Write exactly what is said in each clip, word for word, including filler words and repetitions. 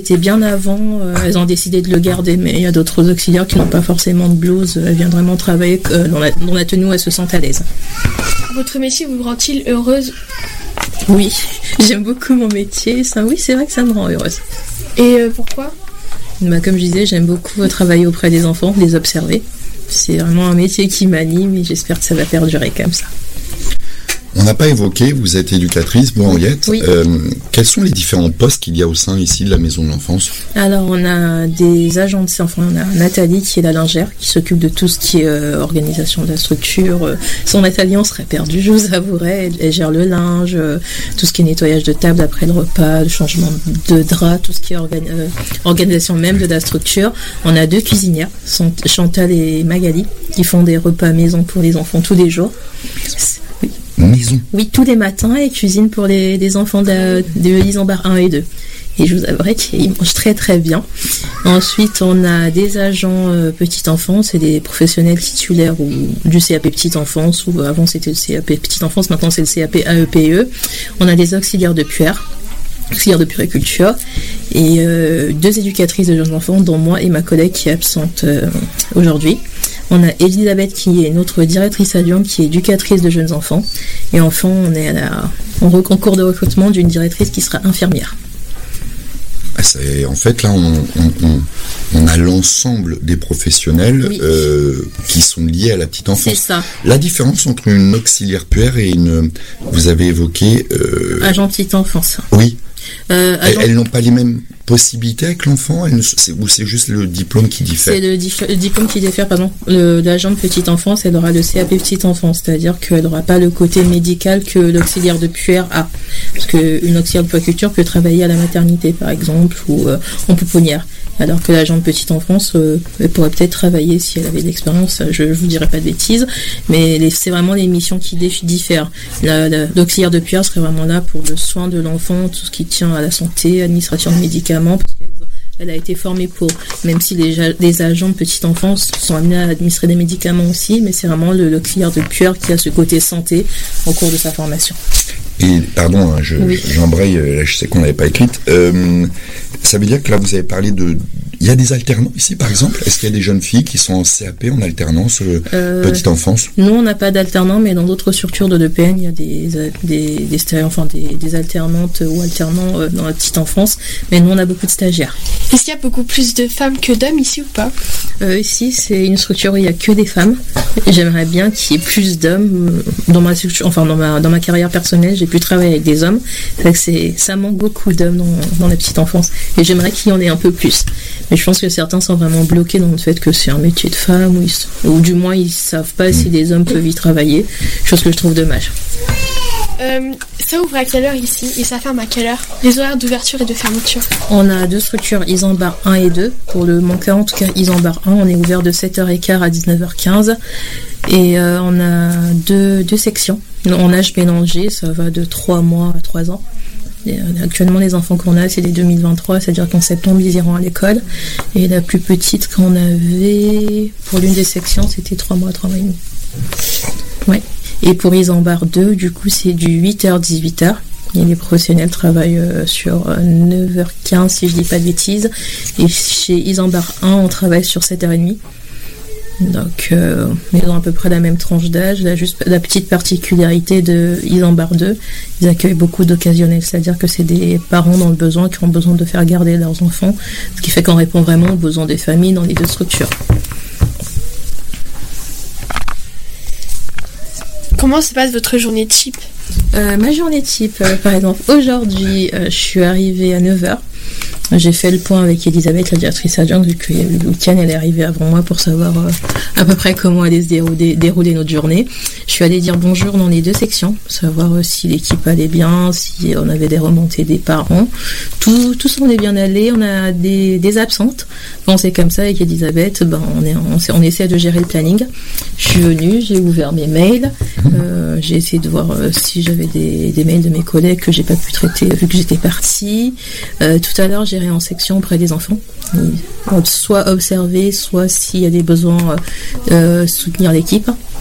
c'était bien avant. Euh, elles ont décidé de le garder, mais il y a d'autres auxiliaires qui n'ont pas forcément de blouse. Elles viennent vraiment travailler euh, dans, la, dans la tenue où elles se sentent à l'aise. Votre métier vous rend-il heureuse ? Oui, j'aime beaucoup mon métier. Ça, oui, c'est vrai que ça me rend heureuse. Et euh, pourquoi ? Bah, comme je disais, j'aime beaucoup travailler auprès des enfants, les observer. C'est vraiment un métier qui m'anime et j'espère que ça va perdurer comme ça. On n'a pas évoqué, vous êtes éducatrice, vous Henriette. Oui. Euh, quels sont les différents postes qu'il y a au sein ici de la maison de l'enfance ? Alors on a des agents de enfin on a Nathalie qui est la lingère, qui s'occupe de tout ce qui est euh, organisation de la structure. Sans Nathalie on serait perdu, je vous avouerai. Elle, elle gère le linge, euh, tout ce qui est nettoyage de table après le repas, le changement de drap, tout ce qui est organi- euh, organisation même de la structure. On a deux cuisinières, Chantal et Magali, qui font des repas maison pour les enfants tous les jours. Oui. Maison. Oui, tous les matins, et cuisine pour les, les enfants de, de Isambard un et deux. Et je vous avouerai qu'ils mangent très très bien. Ensuite, on a des agents euh, petite enfance et des professionnels titulaires ou, du C A P petite enfance, ou avant c'était le C A P petite enfance, maintenant c'est le C A P A E P E. On a des auxiliaires de puère, auxiliaires de puériculture, et euh, deux éducatrices de jeunes enfants, dont moi et ma collègue qui est absente euh, aujourd'hui. On a Elisabeth qui est notre directrice adjointe, qui est éducatrice de jeunes enfants. Et enfin, on est à la, en concours de recrutement d'une directrice qui sera infirmière. C'est, en fait, là, on, on, on, on a l'ensemble des professionnels oui. euh, qui sont liés à la petite enfance. C'est ça. La différence entre une auxiliaire puère et une... Vous avez évoqué... Euh, agent petite enfance. Oui. Euh, elles, agent... elles n'ont pas les mêmes possibilités avec l'enfant, elles, c'est, ou c'est juste le diplôme qui diffère? C'est le, dif- le diplôme qui diffère, pardon. Le, l'agent de petite enfance, elle aura le C A P petite enfance, c'est-à-dire qu'elle n'aura pas le côté médical que l'auxiliaire de puère a. Parce qu'une auxiliaire de puériculture peut travailler à la maternité, par exemple, ou euh, en pouponnière. Alors que l'agent de petite enfance, euh, elle pourrait peut-être travailler si elle avait de l'expérience, je ne vous dirai pas de bêtises, mais les, c'est vraiment les missions qui diffèrent. La, la, l'auxiliaire de puère serait vraiment là pour le soin de l'enfant, tout ce qui tient à la santé, administration de médicaments, parce qu'elle a été formée pour, même si les, les agents de petite enfance sont amenés à administrer des médicaments aussi, mais c'est vraiment le, l'auxiliaire de puère qui a ce côté santé au cours de sa formation. Et pardon, hein, je, oui. j'embraye, là, je sais qu'on n'avait pas écrite. Euh, ça veut dire que là, vous avez parlé de... Il y a des alternants ici, par exemple? Est-ce qu'il y a des jeunes filles qui sont en C A P, en alternance, euh, euh, petite enfance? Nous, on n'a pas d'alternants, mais dans d'autres structures de l'E P N, il y a des, des, des, enfin, des, des alternantes ou alternants euh, dans la petite enfance, mais nous, on a beaucoup de stagiaires. Est-ce qu'il y a beaucoup plus de femmes que d'hommes ici ou pas? euh, Ici, c'est une structure où il n'y a que des femmes. J'aimerais bien qu'il y ait plus d'hommes. Dans ma, enfin, dans ma, dans ma carrière personnelle, j'ai pu travailler avec des hommes. C'est que c'est, ça manque beaucoup d'hommes dans, dans la petite enfance. Et j'aimerais qu'il y en ait un peu plus. Mais je pense que certains sont vraiment bloqués dans le fait que c'est un métier de femme, ou, ils, ou du moins ils ne savent pas si des hommes peuvent y travailler, chose que je trouve dommage. Euh, ça ouvre à quelle heure ici et ça ferme à quelle heure? Les horaires d'ouverture et de fermeture? On a deux structures, Isambard un et deux. Pour le manquant, en tout cas Isambard un, on est ouvert de sept heures quinze à dix-neuf heures quinze. Et euh, on a deux, deux sections. En âge mélangé, ça va de trois mois à trois ans. Et actuellement, les enfants qu'on a, c'est des deux mille vingt-trois, c'est-à-dire qu'en septembre, ils iront à l'école. Et la plus petite qu'on avait, pour l'une des sections, c'était trois mois, trois mois et demi. Ouais. Et pour Isambard deux, du coup, c'est du huit heures à dix-huit heures. Et les professionnels travaillent euh, sur euh, neuf heures quinze, si je dis pas de bêtises. Et chez Isambard un, on travaille sur sept heures trente. Donc, euh, ils ont à peu près la même tranche d'âge. Là, juste la petite particularité de Isambard deux, ils accueillent beaucoup d'occasionnels, c'est-à-dire que c'est des parents dans le besoin qui ont besoin de faire garder leurs enfants, ce qui fait qu'on répond vraiment aux besoins des familles dans les deux structures. Comment se passe votre journée type? euh, Ma journée type, euh, par exemple, aujourd'hui, euh, je suis arrivée à neuf heures. J'ai fait le point avec Elisabeth, la directrice adjointe, vu qu'il y a eu le week-end, elle est arrivée avant moi pour savoir euh, à peu près comment allait se dérouler, dérouler notre journée. Je suis allée dire bonjour dans les deux sections, savoir euh, si l'équipe allait bien, si on avait des remontées des parents. Tout, tout semblait bien aller, on a des, des absentes. Bon, c'est comme ça avec Elisabeth, ben, on, est, on, on essaie de gérer le planning. Je suis venue, j'ai ouvert mes mails, euh, j'ai essayé de voir euh, si j'avais des, des mails de mes collègues que j'ai pas pu traiter vu que j'étais partie. Euh, tout à l'heure, j'ai en section auprès des enfants, soit observer, soit s'il y a des besoins, euh, soutenir l'équipe.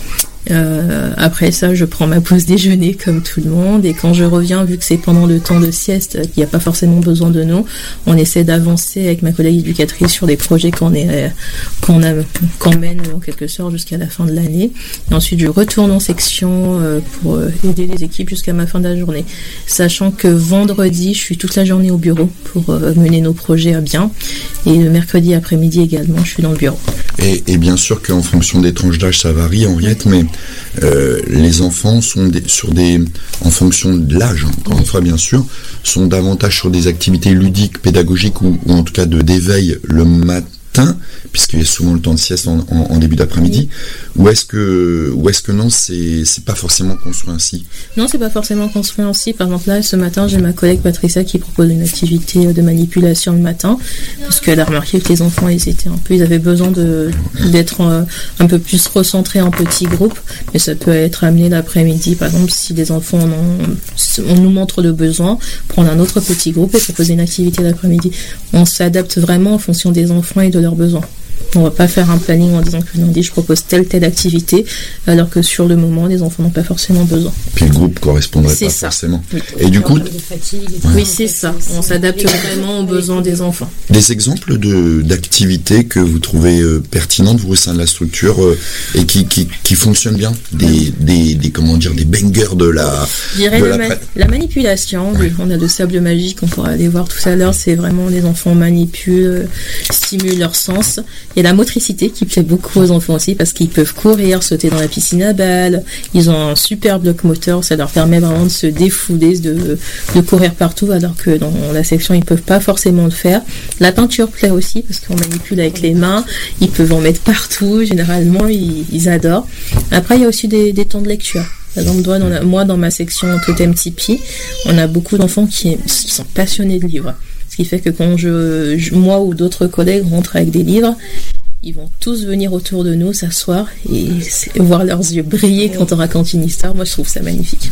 Euh, après ça, je prends ma pause déjeuner comme tout le monde, et quand je reviens, vu que c'est pendant le temps de sieste, il n'y a pas forcément besoin de nous, on essaie d'avancer avec ma collègue éducatrice sur des projets qu'on est, qu'on a, qu'on mène en quelque sorte jusqu'à la fin de l'année. Et ensuite, je retourne en section euh, pour aider les équipes jusqu'à ma fin de la journée, sachant que vendredi, je suis toute la journée au bureau pour euh, mener nos projets à bien, et le mercredi après-midi également, je suis dans le bureau. Et, et bien sûr qu'en fonction des tranches d'âge, ça varie, Henriette, mais euh, les enfants sont des, sur des, en fonction de l'âge, encore une fois bien sûr, sont davantage sur des activités ludiques, pédagogiques ou, ou en tout cas de d'éveil le matin, puisqu'il y a souvent le temps de sieste en, en, en début d'après-midi, ou est-ce que, ou est-ce que non, c'est, c'est pas forcément construit ainsi? Non, c'est pas forcément construit ainsi. Par exemple, là, ce matin, j'ai ma collègue Patricia qui propose une activité de manipulation le matin, parce qu'elle a remarqué que les enfants, ils étaient un peu, ils avaient besoin de, d'être euh, un peu plus recentrés en petits groupes, mais ça peut être amené l'après-midi, par exemple, si les enfants en ont, on nous montre le besoin, prendre un autre petit groupe et proposer une activité l'après-midi. On s'adapte vraiment en fonction des enfants et de leurs besoins. On va pas faire un planning en disant que lundi je propose telle telle activité, alors que sur le moment les enfants n'ont pas forcément besoin. Puis le groupe correspondrait c'est pas ça. forcément. Oui. Et du coup, oui, c'est ça. On s'adapte vraiment aux besoins des enfants. Des exemples de d'activités que vous trouvez euh, pertinentes vous au sein de la structure euh, et qui, qui qui fonctionnent bien, des oui. des, des comment dire des bangers de la. Je dirais de la, la, ma- la manipulation. Oui. On a le sable magique, on pourra aller voir tout à l'heure. C'est vraiment les enfants manipulent, euh, stimulent leur sens. Il y a la motricité qui plaît beaucoup aux enfants aussi parce qu'ils peuvent courir, sauter dans la piscine à balles. Ils ont un super bloc moteur, ça leur permet vraiment de se défouler, de, de courir partout, alors que dans la section ils peuvent pas forcément le faire. La peinture plaît aussi parce qu'on manipule avec les mains, ils peuvent en mettre partout, généralement ils, ils adorent. Après il y a aussi des, des temps de lecture. Par exemple, moi dans, la, moi, dans ma section Totem Tipeee, on a beaucoup d'enfants qui, qui sont passionnés de livres. Ce qui fait que quand je, je, moi ou d'autres collègues rentrent avec des livres, ils vont tous venir autour de nous s'asseoir et voir leurs yeux briller quand on raconte une histoire. Moi, je trouve ça magnifique.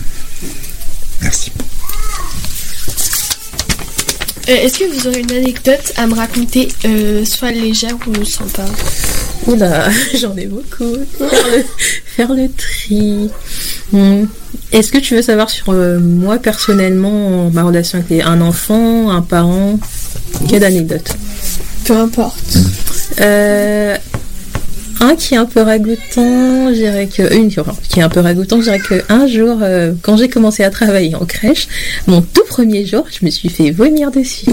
Merci. Euh, est-ce que vous aurez une anecdote à me raconter, euh, soit légère ou sympa? Oula, j'en ai beaucoup. Faire le, faire le tri. Hum. Est-ce que tu veux savoir sur euh, moi personnellement, ma relation avec les, un enfant, un parent? Quelle anecdote? Peu importe. Euh, un qui est un peu ragoûtant, je dirais que une qui est un peu ragoûtant, je dirais que un jour, euh, quand j'ai commencé à travailler en crèche, mon tout premier jour, je me suis fait vomir dessus.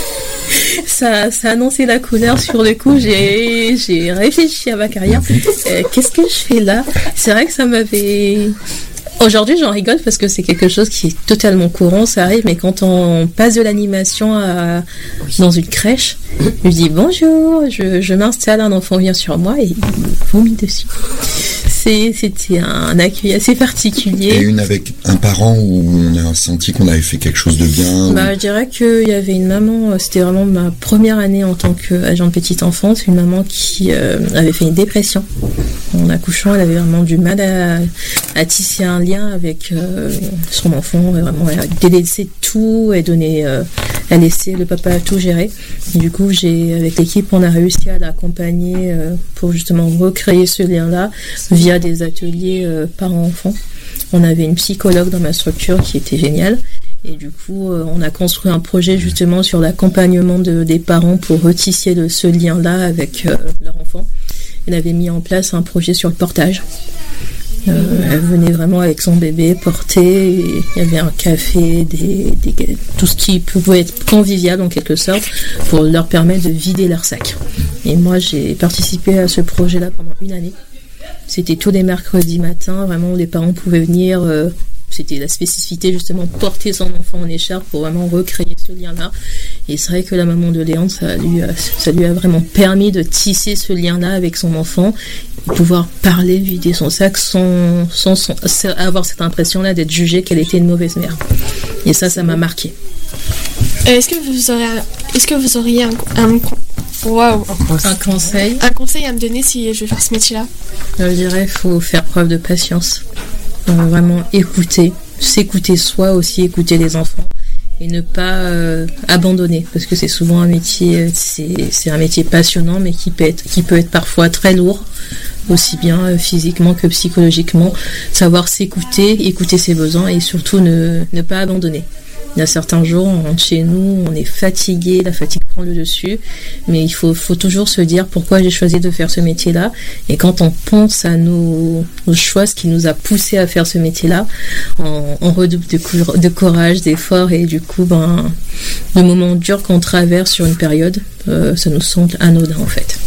Ça, ça a annoncé la couleur sur le coup. J'ai, j'ai réfléchi à ma carrière. Euh, qu'est-ce que je fais là? C'est vrai que ça m'avait. Aujourd'hui, j'en rigole parce que c'est quelque chose qui est totalement courant, ça arrive, mais quand on passe de l'animation à, dans une crèche, je dis bonjour, je, je m'installe, un enfant vient sur moi et il me vomit dessus. C'est, c'était un accueil assez particulier. Et une avec un parent où on a senti qu'on avait fait quelque chose de bien? Bah, ou... je dirais qu'il y avait une maman, c'était vraiment ma première année en tant qu'agent de petite enfance, une maman qui euh, avait fait une dépression. En accouchant, elle avait vraiment du mal à, à tisser un lien avec euh, son enfant. Vraiment, elle délaissait tout, elle donnait, euh, elle laissait le papa tout gérer. Et du coup, j'ai, avec l'équipe, on a réussi à l'accompagner euh, pour justement recréer ce lien-là via des ateliers euh, parents-enfants. On avait une psychologue dans ma structure qui était géniale. Et du coup, euh, on a construit un projet justement sur l'accompagnement de, des parents pour retisser le, ce lien-là avec euh, leur enfant. Elle avait mis en place un projet sur le portage. Euh, elle venait vraiment avec son bébé porté. Il y avait un café, des, des, tout ce qui pouvait être convivial en quelque sorte pour leur permettre de vider leur sac. Et moi, j'ai participé à ce projet-là pendant une année. C'était tous les mercredis matins, vraiment, les parents pouvaient venir. Euh, C'était la spécificité, justement, porter son enfant en écharpe pour vraiment recréer ce lien-là. Et c'est vrai que la maman de Léandre, ça lui a, ça lui a vraiment permis de tisser ce lien-là avec son enfant, pouvoir parler, vider son sac sans, sans, sans avoir cette impression-là d'être jugée qu'elle était une mauvaise mère. Et ça, ça m'a marqué. Euh, est-ce que vous aurez, est-ce que vous auriez un, un, wow. un conseil un conseil à me donner si je veux faire ce métier-là? Je dirais qu'il faut faire preuve de patience. Euh, vraiment écouter, s'écouter soi aussi, écouter les enfants et ne pas euh, abandonner, parce que c'est souvent un métier, c'est, c'est un métier passionnant, mais qui peut être, qui peut être parfois très lourd, aussi bien euh, physiquement que psychologiquement. Savoir s'écouter, écouter ses besoins et surtout ne, ne pas abandonner. Il y a certains jours, on rentre chez nous, on est fatigué, la fatigue prend le dessus, mais il faut, faut toujours se dire pourquoi j'ai choisi de faire ce métier-là. Et quand on pense à nos, nos choix, ce qui nous a poussé à faire ce métier-là, on, on redouble de, cou- de courage, d'efforts, et du coup, ben, le moment dur qu'on traverse sur une période, euh, ça nous semble anodin en fait.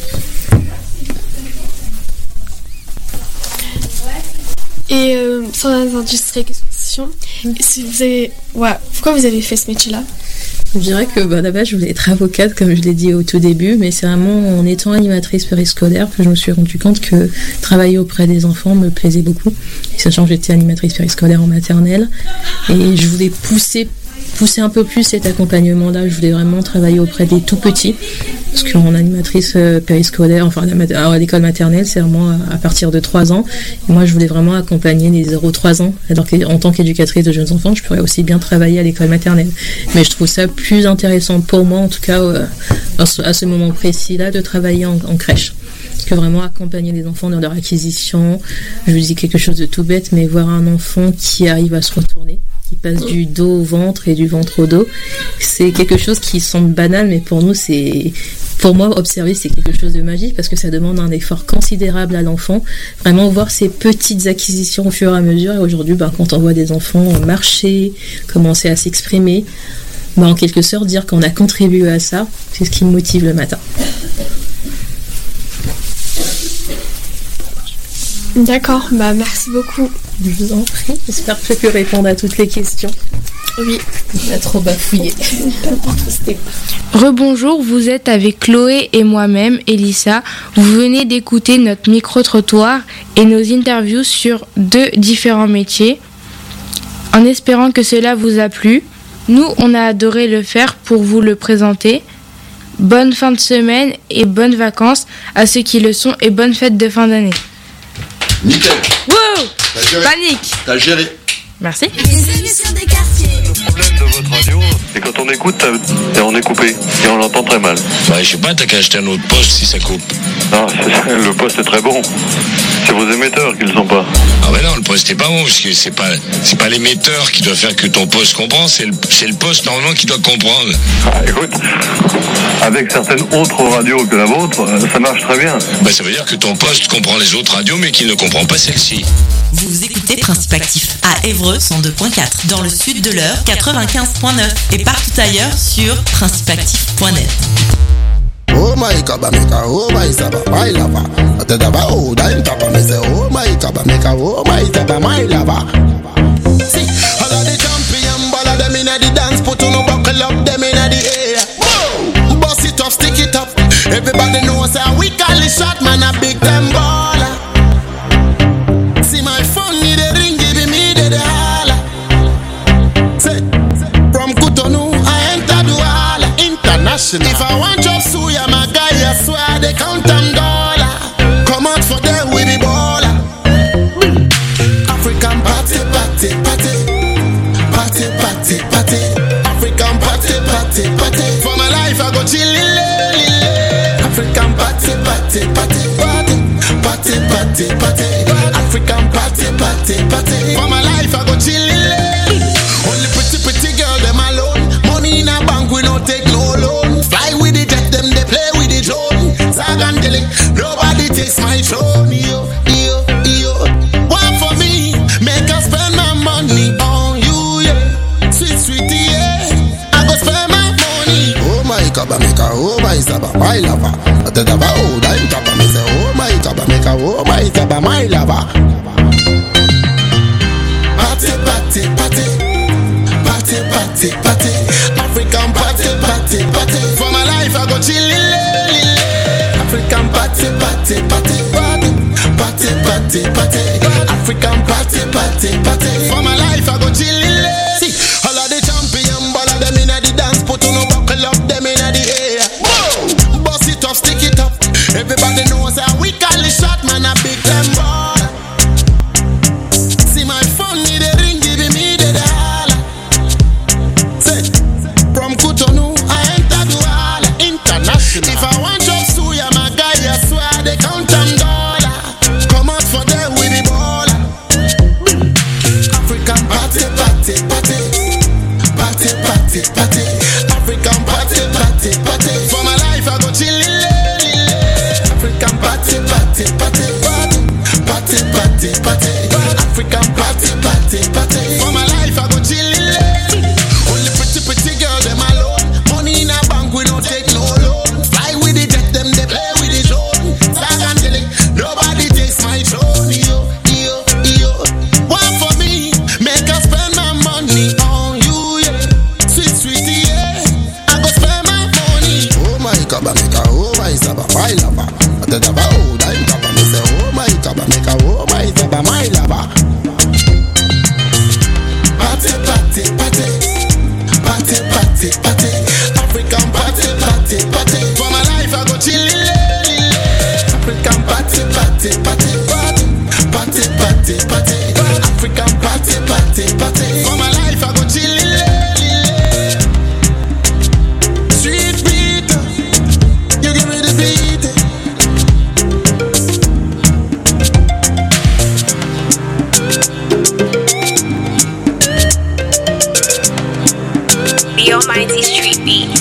Et euh, sans indiscrétion, si vous avez, ouais, pourquoi vous avez fait ce métier-là? Je dirais que bah, d'abord je voulais être avocate, comme je l'ai dit au tout début, mais c'est vraiment en étant animatrice périscolaire que je me suis rendu compte que travailler auprès des enfants me plaisait beaucoup, sachant que j'étais animatrice périscolaire en maternelle, et je voulais pousser pousser un peu plus cet accompagnement-là. Je voulais vraiment travailler auprès des tout petits, parce qu'en animatrice euh, périscolaire, enfin à l'école maternelle, c'est vraiment à, à partir de trois ans. Et moi, je voulais vraiment accompagner les zéro à trois ans, alors qu'en tant qu'éducatrice de jeunes enfants, je pourrais aussi bien travailler à l'école maternelle. Mais je trouve ça plus intéressant pour moi, en tout cas euh, à, ce, à ce moment précis-là, de travailler en, en crèche, que vraiment accompagner les enfants dans leur acquisition. Je vous dis quelque chose de tout bête, mais voir un enfant qui arrive à se retourner, qui passe du dos au ventre et du ventre au dos, c'est quelque chose qui semble banal, mais pour nous, c'est, pour moi, observer, c'est quelque chose de magique, parce que ça demande un effort considérable à l'enfant. Vraiment voir ces petites acquisitions au fur et à mesure. Et aujourd'hui, ben, quand on voit des enfants marcher, commencer à s'exprimer, ben, en quelque sorte, dire qu'on a contribué à ça, c'est ce qui me motive le matin. D'accord, bah merci beaucoup. Je vous en prie, j'espère que j'ai pu répondre à toutes les questions. Oui. On a trop bafouillé. Rebonjour, vous êtes avec Chloé et moi-même, Elissa. Vous venez d'écouter notre micro-trottoir et nos interviews sur deux différents métiers. En espérant que cela vous a plu, nous, on a adoré le faire pour vous le présenter. Bonne fin de semaine et bonnes vacances à ceux qui le sont, et bonne fête de fin d'année. Nickel. Wow. T'as géré. Panique. T'as géré. Merci. Les émissions des quartiers. Le problème de votre radio, c'est quand on écoute, et on est coupé, et on l'entend très mal. Bah, je sais pas, t'as qu'à acheter un autre poste si ça coupe. Non, c'est, le poste est très bon. C'est vos émetteurs qui le sont pas. Ah ouais non, le poste est pas bon, parce que c'est pas, c'est pas l'émetteur qui doit faire que ton poste comprend, c'est le, c'est le poste normalement qui doit comprendre. Ah, écoute, avec certaines autres radios que la vôtre, ça marche très bien. Bah, ça veut dire que ton poste comprend les autres radios, mais qu'il ne comprend pas celle-ci. Vous écoutez Principe Actif à Évreux cent deux virgule quatre, dans le sud de l'Eure quatre-vingt-quinze virgule neuf et partout ailleurs sur principe actif point net. Oh my kabameka, oh my saba, my lava. Atadaba, oh, dime papa, me say, oh my kabameka, oh my saba, my lava. See, all of the champion, ball of them in the dance, put on a buckle up, them in the air. Whoa, bust it up, stick it up. Everybody knows how we call it shot, man, a big time baller. See my phone, need a ring, give me the holla. Say, from Cotonou, I enter Douala International. If I want job suya, my guy, I swear they count them dollar. Come out for them with the baller. African party, party, party. Party, party, party. African party, party, party. For my life, I go chillin', lily. African party, party, party. Party, party, party, party. African party, party, party. For my life, I go chillin'. Only pretty, pretty girl, them alone. Money in a bank, we don't take no loan. Fly with the jet, them they play with the drone. Sagandeli, nobody takes my throne. Yo, yo, yo. One for me, make us spend my money on you, yeah. Sweet, sweetie, yeah. I go spend my money. Oh my kabameka, oh my saba, my lava. Atadaba, oh, dime papa, me say, oh my kabameka, oh my saba, my lava. Party, party, party. Party, party, party. African party, party, party. For my life, I go chillin', lily. African party, party, party. Party, party, party. African party, party, party. For my life, I go chillin', lily. See, all of the champion, ball of them in the dance, put on a buckle up, them in the air. Whoa, bust it up, stick it up. Everybody knows how we call it shot, man, a big time ball. See my phone, need a ring, give me the dollar. Say, international. If I want job suya, my guy, I swear they count them dollar. Come out for them with the baller. African party, party, party, party, party, party. African party, party, party. For my life, I go chillin'. African party, party, party, party, party, party. African party, party, party. For my life, I go chillin'. Only pretty, pretty girl, them alone. Money in a bank, we don't take no loan. Fly with the jet, them they play with the drone. Tag and telling, nobody takes my throne. Yo, yo, yo. One for me, make us spend my money on you, yeah. Sweet, sweetie, yeah. I go spend my money. Oh my God, make a oh my saba, my lover. I tell you about oh, I'm gaba, me say oh my God, make a oh my saba, my lover. Party, party, party, party, party, party. African party, party, party. For my life, I go chillin'. African party, party, party, party, party, party. African party, party, party. For my life, I go chillin'. Sweet beat, you give me the beat. The Almighty Street Beat.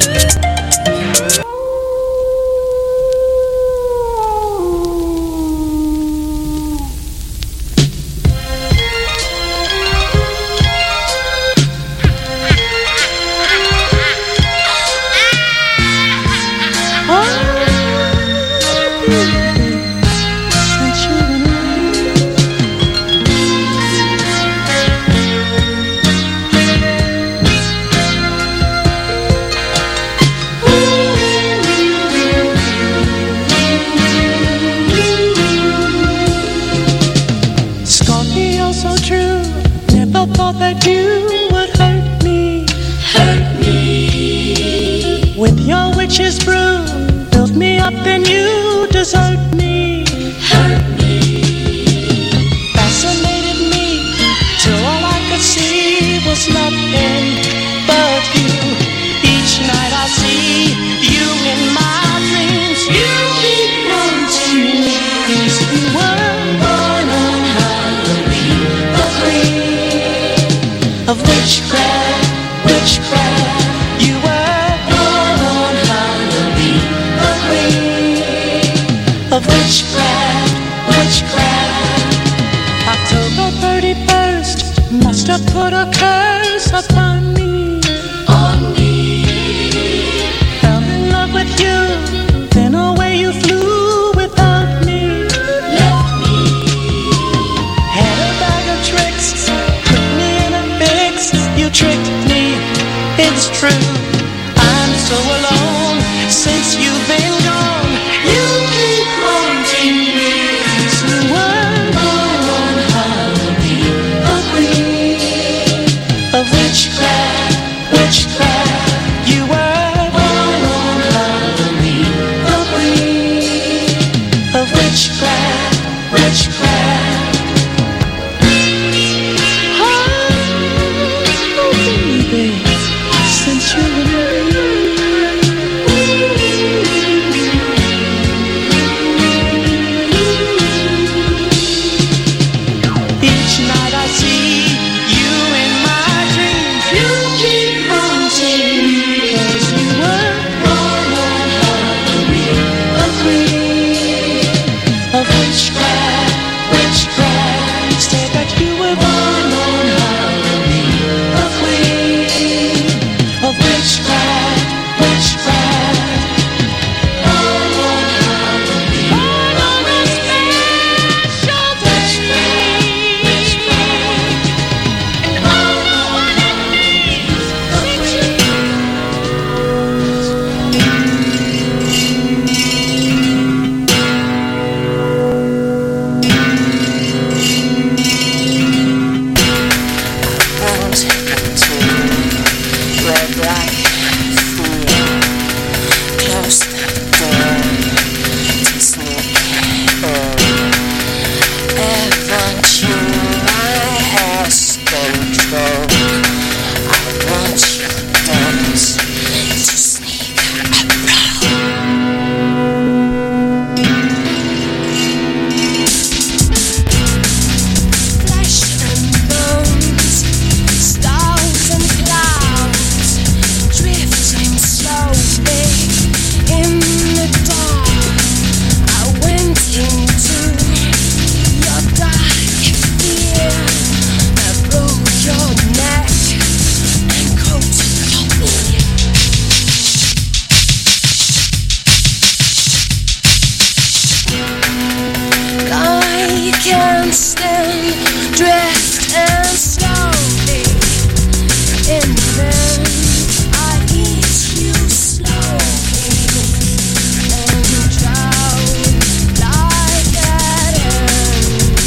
Scorpio so true, never thought that you would hurt me. Hurt me. With your witch's brew, built me up, then you desert me. Hurt me. Fascinated me, till all I could see was nothing but you. Each night I see you in my dreams. You keep wanting me. We were born on Halloween, the queen of witchcraft, witchcraft. You were born on Halloween, the queen of witchcraft, witchcraft. October thirty-first must have put a curse upon me. On me. Fell in love with you, then away you flew without me. Left me. Had a bag of tricks, put me in a fix. You tricked me, it's true. I'm so alone since you've been gone. You keep haunting me. You were born on Halloween, the queen stand, drift and slowly. And then I eat you slowly and drown like that end.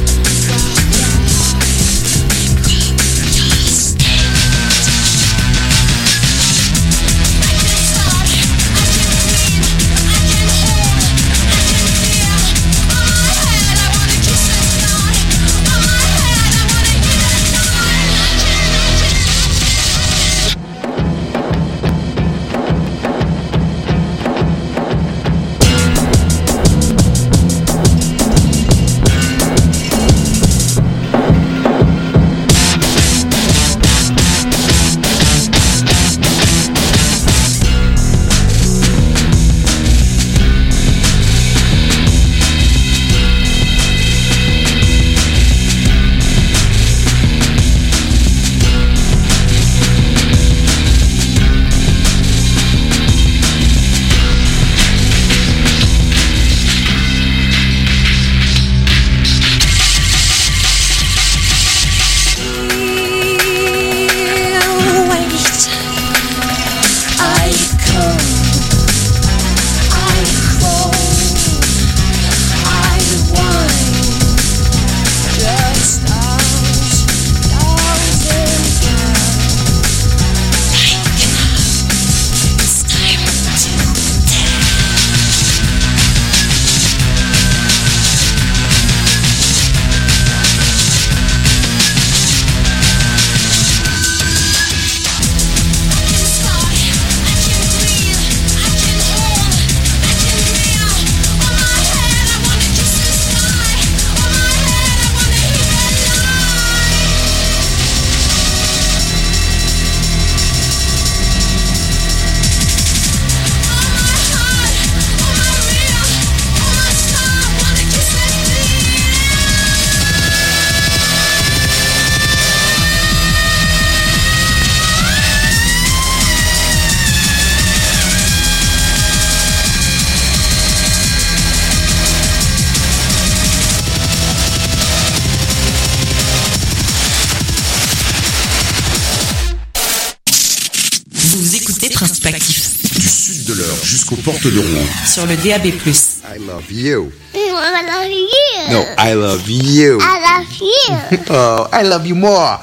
Jusqu'aux portes de Rouen. Sur le D A B plus. I love you. I love you. No, I love you. I love you. Oh, I love you more.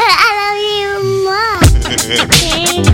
I love you more.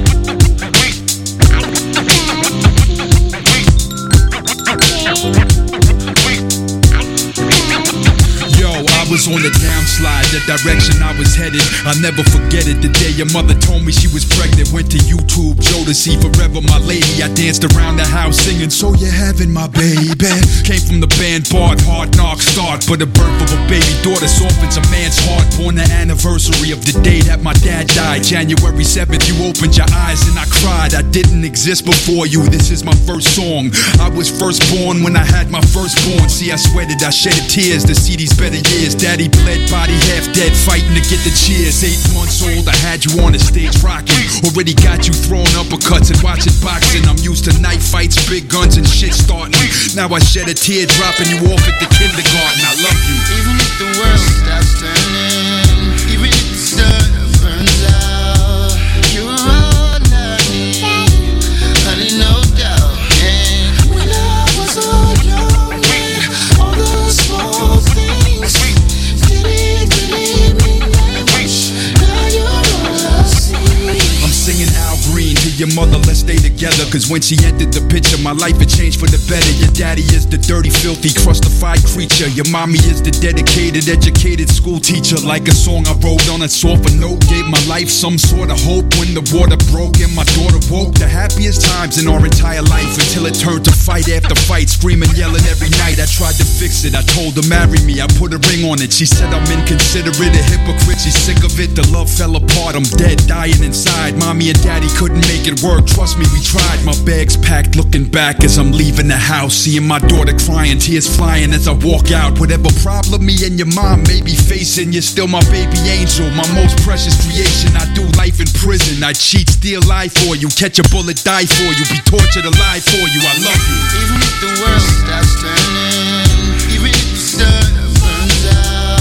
I was on the downslide, the direction I was headed. I'll never forget it, the day your mother told me she was pregnant. Went to YouTube, Jodeci, Forever My Lady. I danced around the house singing, so you're having my baby. Came from the band Bard, Hard Knock start. But the birth of a baby daughter softens a man's heart. Born the anniversary of the day that my dad died, January seventh, you opened your eyes and I cried. I didn't exist before you, this is my first song. I was first born when I had my firstborn. See, I sweated, I shedded tears to see these better years. Daddy bled, body half dead, fighting to get the cheers. Eight months old, I had you on the stage rocking. Already got you throwing uppercuts and watching boxing. I'm used to knife fights, big guns and shit starting. Now I shed a tear, dropping you off at the kindergarten. I love you. Even if the world stops turning, even if the sun burns out, you're all I need, honey, no doubt. And when I was so young, all the small things. I'm singing Al Green to your mother, let's stay together. Cause when she entered the picture, my life had changed for the better. Your daddy is the dirty, filthy, crustified creature. Your mommy is the dedicated, educated school teacher. Like a song I wrote on a softer note, gave my life some sort of hope. When the water broke and my daughter woke, the happiest times in our entire life, until it turned to fight after fight, screaming, yelling every night. I tried to fix it, I told her marry me, I put a ring on it. She said I'm inconsiderate, a hypocrite, she's sick of it. The love fell apart, I'm dead, dying inside. Mommy and daddy couldn't make it work, trust me, we tried. My bag's packed, looking back as I'm leaving the house, seeing my daughter crying, tears flying as I walk out. Whatever problem me and your mom may be facing, you're still my baby angel, my most precious creation. I do life in prison, I cheat, steal, lie for you, catch a bullet, die for you, be tortured alive for you. I love you. Even if the world stops turning, even if the sun burns out.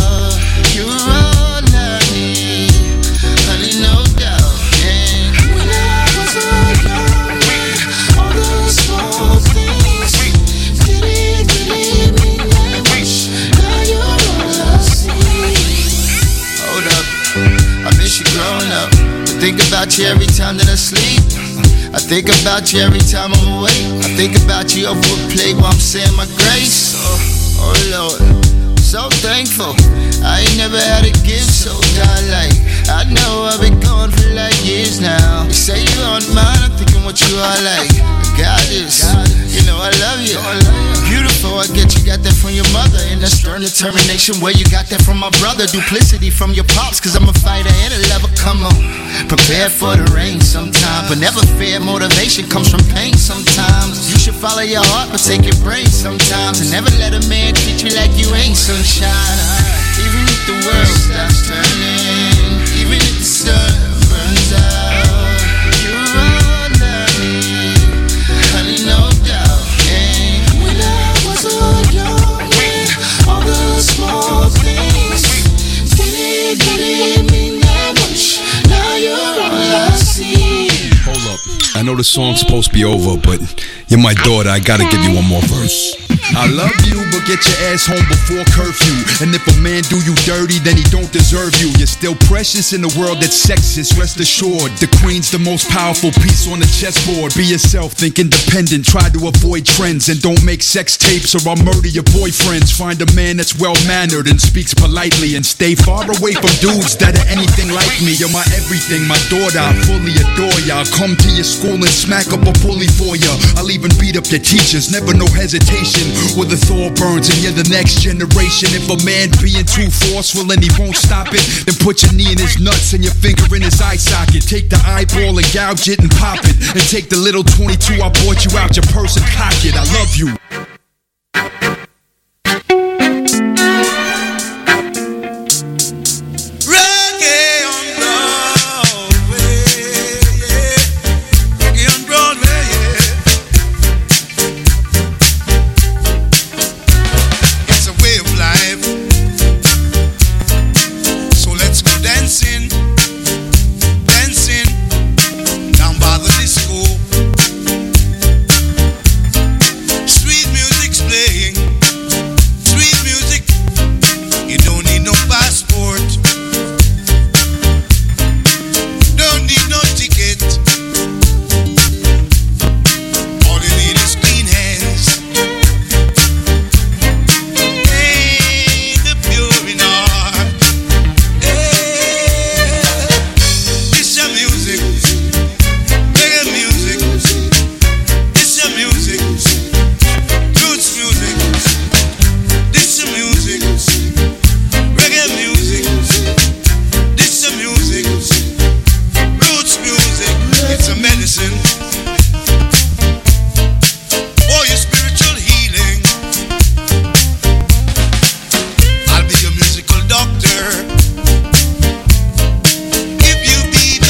about you every time that I sleep. I think about you every time I'm awake. I think about you over a plate while I'm saying my grace. Oh, oh Lord, so thankful. I ain't never had a gift so godlike. I know I've been going for like years now. You say you aren't mine, I'm thinking what you are like. I got this, you know I love you. Beautiful, I get you got that from your mother. And that stern determination, where you got that from my brother. Duplicity from your pops, cause I'm a fighter and a lover, come on. Prepare for the rain sometimes, but never fear. Motivation comes from pain sometimes. You should follow your heart, but take your brain sometimes. And never let a man treat you like you ain't sunshine. Even if the world stops turning, even if the sun burns out, you're all I need, honey, no doubt. And when I was so young, all the small things didn't, didn't mean that much. Now you're all I see. Hold up, I know the song's supposed to be over, but you're my daughter, I gotta give you one more verse. I love you, but get your ass home before curfew. And if a man do you dirty, then he don't deserve you. You're still precious in a world that's sexist, rest assured. The queen's the most powerful piece on the chessboard. Be yourself, think independent, try to avoid trends. And don't make sex tapes or I'll murder your boyfriends. Find a man that's well-mannered and speaks politely. And stay far away from dudes that are anything like me. You're my everything, my daughter, I fully adore ya. I'll come to your school and smack up a bully for ya. I'll even beat up your teachers, never no hesitation. Where the Thor burns and you're the next generation. If a man being too forceful and he won't stop it, then put your knee in his nuts and your finger in his eye socket. Take the eyeball and gouge it and pop it. And take the little twenty-two I bought you out your purse and cock it. I love you.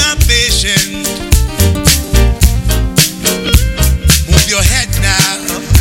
Your head now.